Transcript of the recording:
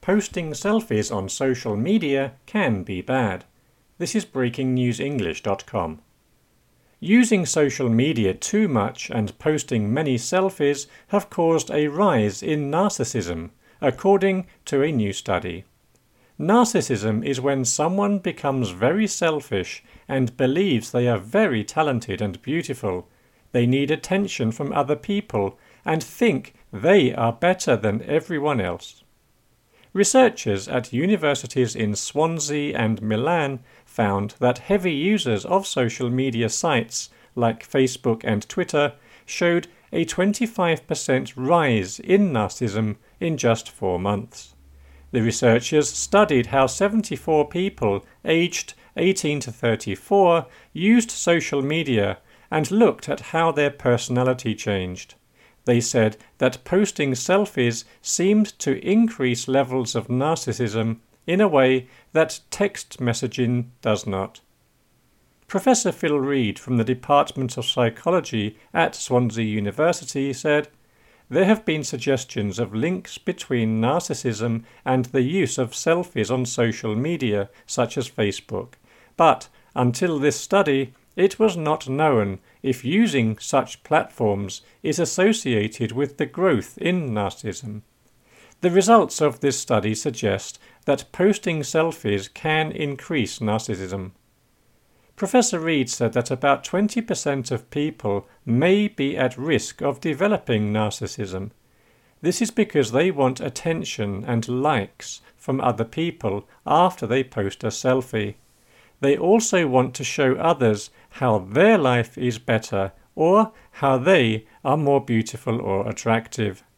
posting selfies on social media can be bad. This is breakingnewsenglish.com. Using social media too much and posting many selfies have caused a rise in narcissism, according to a new study. Narcissism is when someone becomes very selfish and believes they are very talented and beautiful. They need attention from other people and think they are better than everyone else. Researchers at universities in Swansea and Milan found that heavy users of social media sites like Facebook and Twitter showed a 25% rise in narcissism in just 4 months. The researchers studied how 74 people aged 18 to 34 used social media and looked at how their personality changed. They said that posting selfies seemed to increase levels of narcissism in a way that text messaging does not. Professor Phil Reed from the Department of Psychology at Swansea University said, "There have been suggestions of links between narcissism and the use of selfies on social media, such as Facebook, but until this study, it was not known if using such platforms is associated with the growth in narcissism. The results of this study suggest that posting selfies can increase narcissism." Professor Reed said that about 20% of people may be at risk of developing narcissism. This is because they want attention and likes from other people after they post a selfie. They also want to show others how their life is better or how they are more beautiful or attractive.